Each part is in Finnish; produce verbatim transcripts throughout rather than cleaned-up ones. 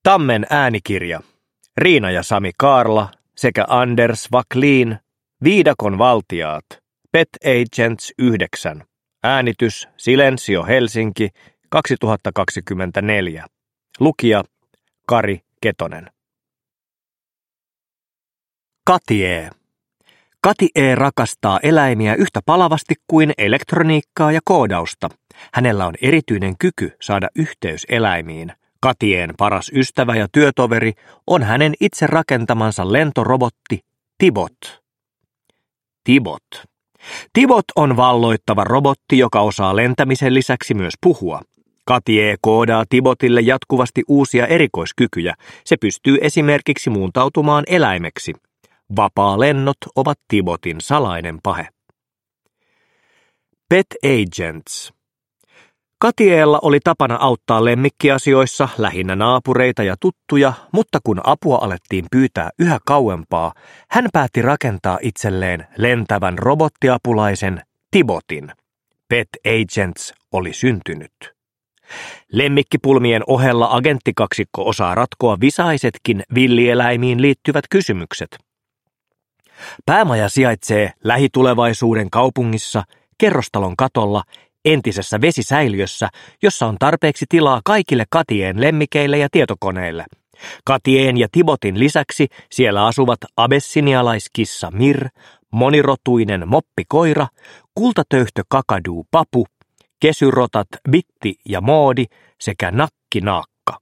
Tammen äänikirja. Riina ja Sami Kaarla sekä Anders Wacklin. Viidakon valtiaat. Pet Agents yhdeksän. Äänitys Silensio Helsinki kaksituhattakaksikymmentäneljä. Lukija Kari Ketonen. Katie. Katie rakastaa eläimiä yhtä palavasti kuin elektroniikkaa ja koodausta. Hänellä on erityinen kyky saada yhteys eläimiin. Katien paras ystävä ja työtoveri on hänen itse rakentamansa lentorobotti Tibot. Tibot. Tibot on valloittava robotti, joka osaa lentämisen lisäksi myös puhua. Katie koodaa Tibotille jatkuvasti uusia erikoiskykyjä. Se pystyy esimerkiksi muuntautumaan eläimeksi. Vapaa-lennot ovat Tibotin salainen pahe. Pet Agents. Katiella oli tapana auttaa lemmikkiasioissa lähinnä naapureita ja tuttuja, mutta kun apua alettiin pyytää yhä kauempaa, hän päätti rakentaa itselleen lentävän robottiapulaisen Tibotin. Pet Agents oli syntynyt. Lemmikkipulmien ohella agenttikaksikko osaa ratkoa visaisetkin villieläimiin liittyvät kysymykset. Päämaja sijaitsee lähitulevaisuuden kaupungissa, kerrostalon katolla, entisessä vesisäiliössä, jossa on tarpeeksi tilaa kaikille Katien lemmikeille ja tietokoneille. Katien ja Tibotin lisäksi siellä asuvat abessinialaiskissa Mir, monirotuinen moppikoira, kultatöyhtö kakadu Papu, kesyrotat Bitti ja Moodi sekä nakki Naakka.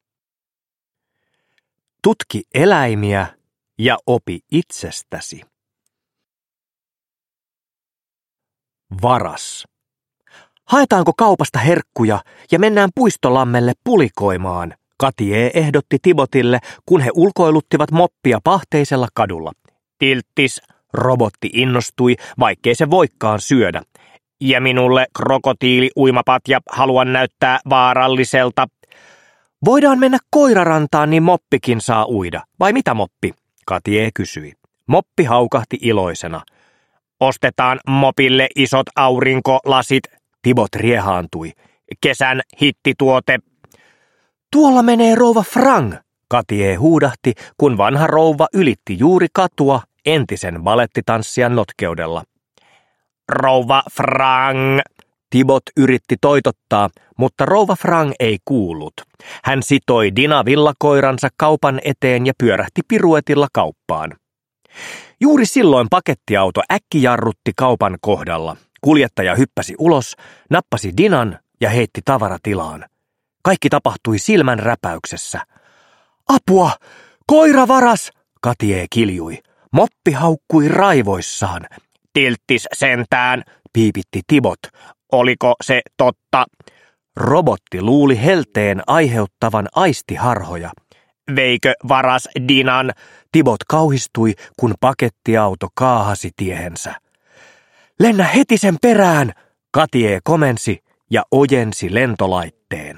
Tutki eläimiä ja opi itsestäsi. Varas. Haetaanko kaupasta herkkuja ja mennään puistolammelle pulikoimaan, Katie ehdotti Tibotille, kun he ulkoiluttivat moppia pahteisella kadulla. Tilttis, robotti innostui, vaikkei se voikaan syödä. Ja minulle krokotiili-uimapatja, haluan näyttää vaaralliselta. Voidaan mennä koirarantaan, niin moppikin saa uida. Vai mitä moppi? Katie kysyi. Moppi haukahti iloisena. Ostetaan mopille isot aurinkolasit. Tibot riehaantui. Kesän hittituote. Tuolla menee rouva Frang, Katie huudahti, kun vanha rouva ylitti juuri katua entisen balettitanssijan notkeudella. Rouva Frang. Tibot yritti toitottaa, mutta rouva Frang ei kuullut. Hän sitoi Dina villakoiransa kaupan eteen ja pyörähti piruetilla kauppaan. Juuri silloin pakettiauto äkkijarrutti kaupan kohdalla. Kuljettaja hyppäsi ulos, nappasi Dinan ja heitti tavaratilaan. Kaikki tapahtui silmän räpäyksessä. Apua! Koira varas! Katie kiljui. Moppi haukkui raivoissaan. Tilttis sentään, piipitti Tibot. Oliko se totta? Robotti luuli helteen aiheuttavan aistiharhoja. Veikö varas Dinan? Tibot kauhistui, kun pakettiauto kaahasi tiehensä. Lennä heti sen perään, Katie komensi ja ojensi lentolaitteen.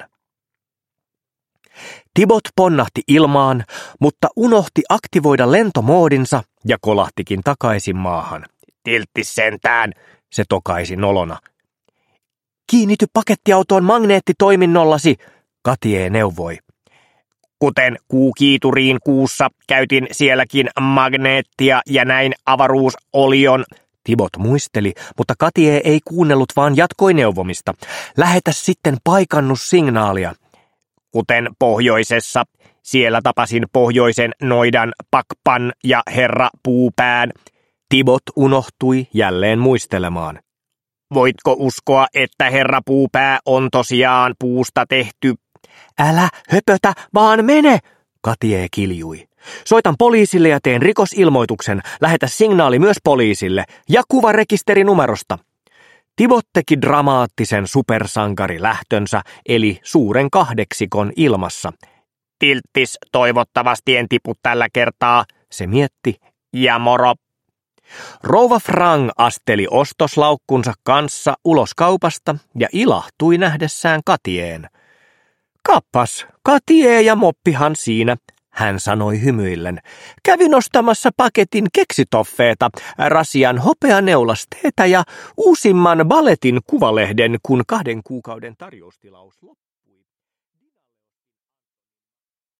Tibot ponnahti ilmaan, mutta unohti aktivoida lentomoodinsa ja kolahtikin takaisin maahan. Tilttis sentään, se tokaisi nolona. Kiinnity pakettiautoon magneettitoiminnollasi, Katie neuvoi. Kuten kuukiituriin kuussa, käytin sielläkin magneettia ja näin avaruusolion. Tibot muisteli, mutta Katie ei kuunnellut, vaan jatkoi neuvomista. Lähetä sitten paikannussignaalia. Kuten pohjoisessa, siellä tapasin pohjoisen noidan Pakpan ja herra Puupään. Tibot unohtui jälleen muistelemaan. Voitko uskoa, että herra Puupää on tosiaan puusta tehty? Älä höpötä, vaan mene, Katie kiljui. Soitan poliisille ja teen rikosilmoituksen. Lähetä signaali myös poliisille ja kuva rekisterinumerosta. Tibot teki dramaattisen supersankarilähtönsä, eli suuren kahdeksikon ilmassa. Tilttis, toivottavasti en tipu tällä kertaa, se mietti, ja moro. Rouva Frang asteli ostoslaukkunsa kanssa ulos kaupasta ja ilahtui nähdessään Katieen. Kappas, Katie ja moppihan siinä, hän sanoi hymyillen. Kävin ostamassa paketin keksitoffeeta, rasian hopeaneulasteetä ja uusimman balletin kuvalehden, kun kahden kuukauden tarjoustilaus loppui.